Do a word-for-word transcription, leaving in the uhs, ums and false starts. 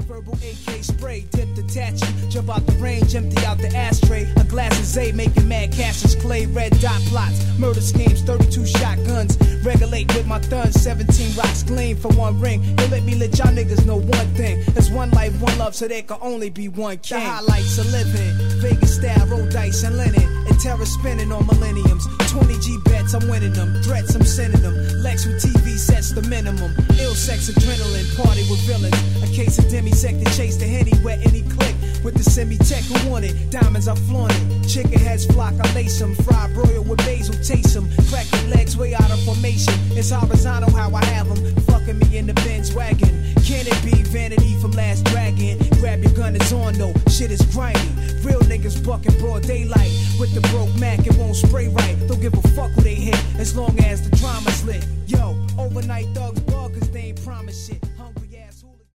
Verbal A K spray, dip detach you, jump out the range, empty out the ashtray. A glass of Zay making mad Cassius Clay, red dot plots, murder schemes, thirty-two shotguns. Regulate with my thuns, seventeen rocks gleam for one ring. They let me let y'all niggas know one thing. There's one life, one love, so there can only be one king. The highlights of living, Vegas style, roll dice and linen, and terror spinning on millenniums. twenty G bets, I'm winning them. Threats, I'm sending them. Lex with T V sets the minimum. Ill sex, adrenaline, party with villains. A case of demisect to chase the henny, wet any click. With the semi-tech who want it, diamonds I flaunt it. Chicken heads flock, I lace them. Fried broil with basil, taste them. Crack your legs way out of formation. It's horizontal how I have them. Fucking me in the Benz wagon. Can it be vanity from Last Dragon? Grab your gun, it's on though. Shit is grimy. Real niggas bucking broad daylight. With the broke Mac, it won't spray right. Don't give a fuck who they hit, as long as the drama's lit. Yo, overnight thugs bug, cause they ain't promise shit.